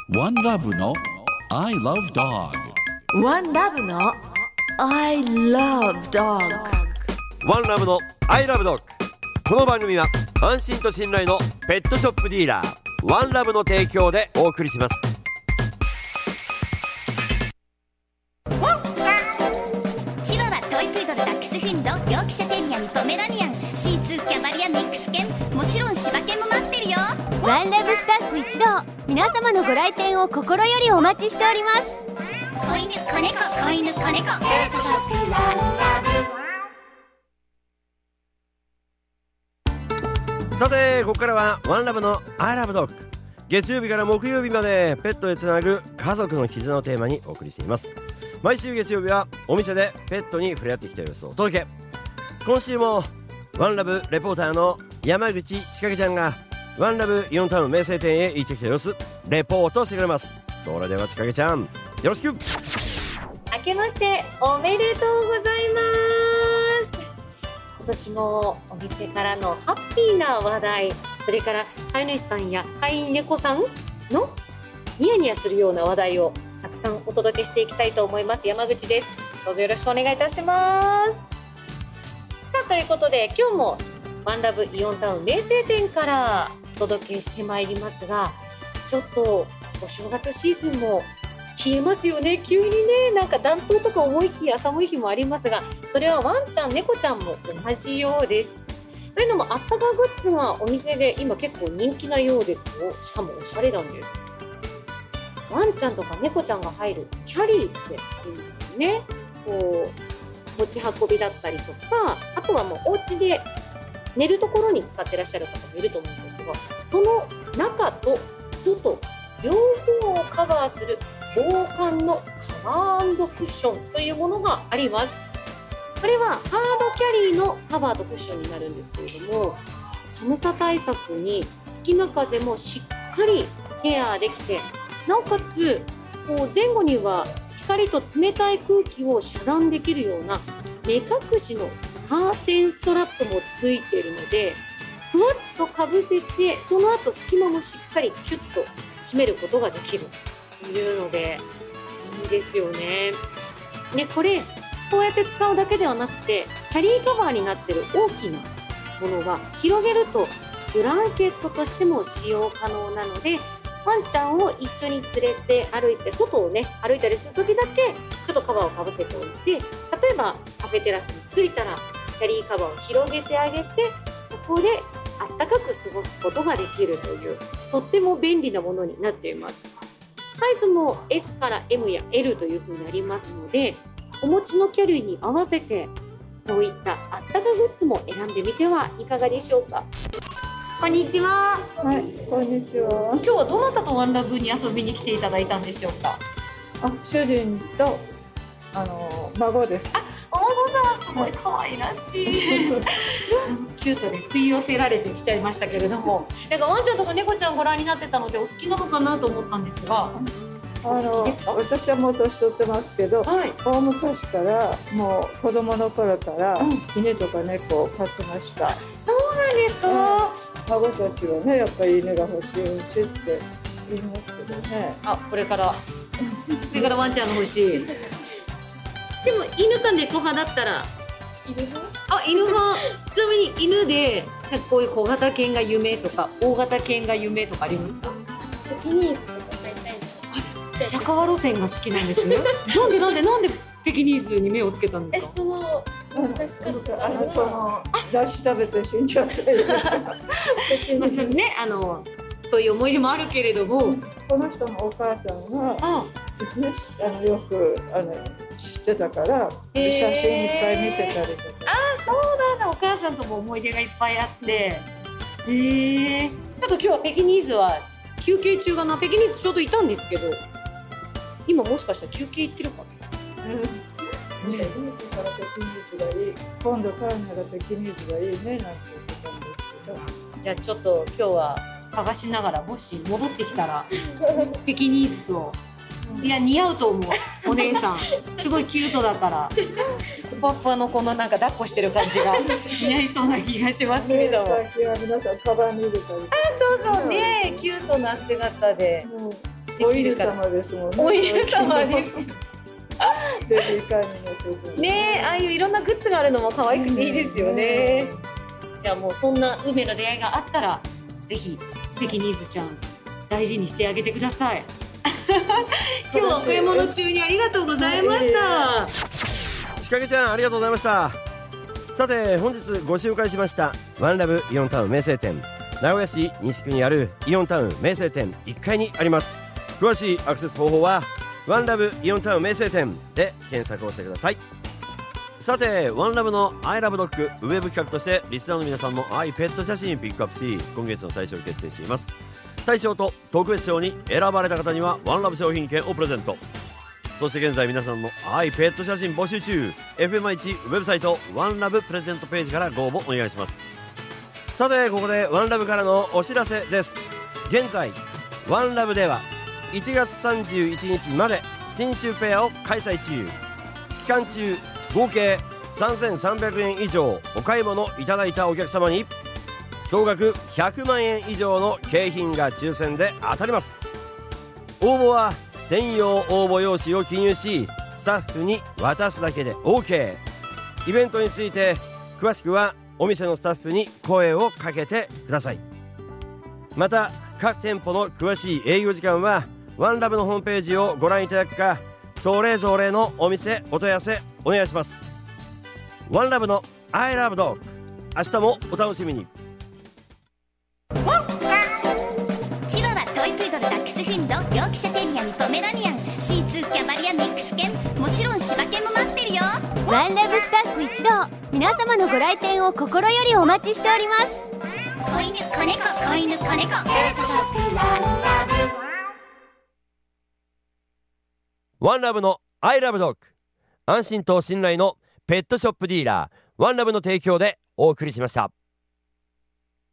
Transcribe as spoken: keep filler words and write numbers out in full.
ワンラブの I love dog。 ワンラブの I love dog。 ワンラブの I love dog。 この番組は安心と信頼のペットショップディーラーワンラブの提供でお送りします。 チワワ、トイプードル、ダックスフンド、ヨークシャテリアン、ポメラニアン、シーツー、キャバリア、ミックス犬、もちろん柴犬も待ってるよ。 ワンラブスタッフ一同、皆様のご来店を心よりお待ちしております。 子犬、子猫、子犬、子猫、ペットショップワンラブ。 さてここからはワンラブの I love dog。 月曜日から木曜日までペットへつなぐ家族の絆をテーマにお送りしています。毎週月曜日はお店でペットに触れ合ってきた様子をお届け。今週もワンラブレポーターの山口千景ちゃんがワンラブイオンタウン名声店へ行ってきた様子レポートしてくれます。それでは千景ちゃんよろしく。 明けましておめでとうございます。今年もお店からのハッピーな話題、それから飼い主さんや飼い猫さんのニヤニヤするような話題をたくさんお届けしていきたいと思います。山口です。どうぞよろしくお願いいたします。さあということで今日もワンラブイオンタウン名声店からお届けしてまいりますが、ちょっとお正月シーズンも冷えますよね。急にね、なんか暖冬とか思いきや寒い日もありますが、それはワンちゃん猫ちゃんも同じようです。というのもあったかグッズがお店で今結構人気なようですよ。しかもおしゃれなんです。ワンちゃんとか猫ちゃんが入るキャリーってありますよね。こう持ち運びだったりとか、あとはもうお家で寝るところに使ってらっしゃる方もいると思うんですが、その中と外両方をカバーする防寒のカバー&クッションというものがあります。これはハードキャリーのカバーとクッションになるんですけれども、寒さ対策に隙間風もしっかりケアできて、なおかつこう前後には光と冷たい空気を遮断できるような目隠しのカーテンストラップもついているので、ふわっとかぶせてその後隙間もしっかりキュッと締めることができるというのでいいですよね。でこれそうやって使うだけではなくて、キャリーカバーになっている大きなものは広げるとブランケットとしても使用可能なので、ワンちゃんを一緒に連れて歩いて外をね歩いたりする時だけちょっとカバーをかぶせておいて、例えばカフェテラスに着いたらキャリーカバーを広げてあげて、そこであったかく過ごすことができるというとっても便利なものになっています。サイズも エス から エム や エル という風になりますので、お持ちのキャリーに合わせてそういったあったかグッズも選んでみてはいかがでしょうか。こんにちは。 はい、こんにちは。 今日はどなたとワンラブに遊びに来ていただいたんでしょうか。 あ、主人とあの孫です。 あ、お孫さんすごい可愛らしいキュートで吸い寄せられてきちゃいましたけれども、なんかワンちゃんとか猫ちゃんご覧になってたのでお好きなのかなと思ったんですが、 あの私はもう年取ってますけど、 はい、 大昔からもう子供の頃から、うん、犬とか猫を飼ってました。 そうなんですか。 孫たちはね、やっぱり犬が欲しい欲しいって言いますけどね。 あ、これからこれからワンちゃんが欲しいでも犬か猫派だったら犬派？ あ、犬派。ちなみに犬でこういう小型犬が夢とか大型犬が夢とかありますか？ ペキニーズとか飼いたいの。 ジャカワ路線が好きなんですねなんでなんでなんでペキニーズに目をつけたんですか？ え、その昔からあのその雑誌食べて死んじゃってまあね、あのそういう思い出もあるけれども、 この人のお母さんが、ね、あのよくあの知ってたから、写真いっぱい見せたりとか。 あ、そうなんだ。お母さんとも思い出がいっぱいあって、へえ。ちょっと今日はペキニーズは休憩中かな。ペキニーズちょうどいたんですけど、今もしかしたら休憩行ってるかな。 うんね、ループからペキニーズがいい、今度飼うならペキニーズがいいねなんて言ってたんですけど、 じゃあちょっと今日は探しながら、もし戻ってきたらペキニーズと、いや似合うと思う。お姉さんすごいキュートだからふわふわのこのなんか抱っこしてる感じが似合いそうな気がしますけど、 最近は皆さんカバンに入れたりとか、 あ、そうそうね、キュートな姿で、 うん、 お犬様ですもんね。 お犬様ですベビーカーに乗せてねえ、ああいういろんなグッズがあるのも可愛くていいですよね。じゃあもうそんな運命の出会いがあったらぜひペキニーズちゃん大事にしてあげてください今日はお買い物中にありがとうございました。 仕掛けちゃんありがとうございました。さて本日ご紹介しましたワンラブイオンタウン名声店、名古屋市西区にあるイオンタウン名声店いっかいにあります。詳しいアクセス方法はワンラブイオンタウン名声店で検索をしてください。さてワンラブの I love dog ウェブ企画としてリスナーの皆さんの愛ペット写真ピックアップし、今月の大賞を決定しています。大賞と特別賞に選ばれた方にはワンラブ商品券をプレゼント。そして現在皆さんの愛ペット写真募集中。 エフエムアイワン ウェブサイトワンラブプレゼントページからご応募お願いします。さてここでワンラブからのお知らせです。現在ワンラブではいちがつさんじゅういちにちまで新春フェアを開催中。期間中合計さんぜんさんびゃくえん以上お買い物いただいたお客様に総額ひゃくまんえん以上の景品が抽選で当たります。応募は専用応募用紙を記入しスタッフに渡すだけで OK。 イベントについて詳しくはお店のスタッフに声をかけてください。また各店舗の詳しい営業時間はワンラブのホームページをご覧いただくか、それぞれのお店お問い合わせお願いします。ワンラブの I love dog、 明日もお楽しみに。 チワワ、トイプードル、ダックスフンド、ヨークシャテリアにポメラニアン、シーツー、キャバリアミックス犬、もちろん柴犬も待ってるよ。 ワンラブスタッフ一同、皆様のご来店を心よりお待ちしております。 子犬、子猫、子犬、子猫、ペットショップワンラブ。 ワンラブの I love dog、 安心と信頼のペットショップディーラーワンラブの提供でお送りしました。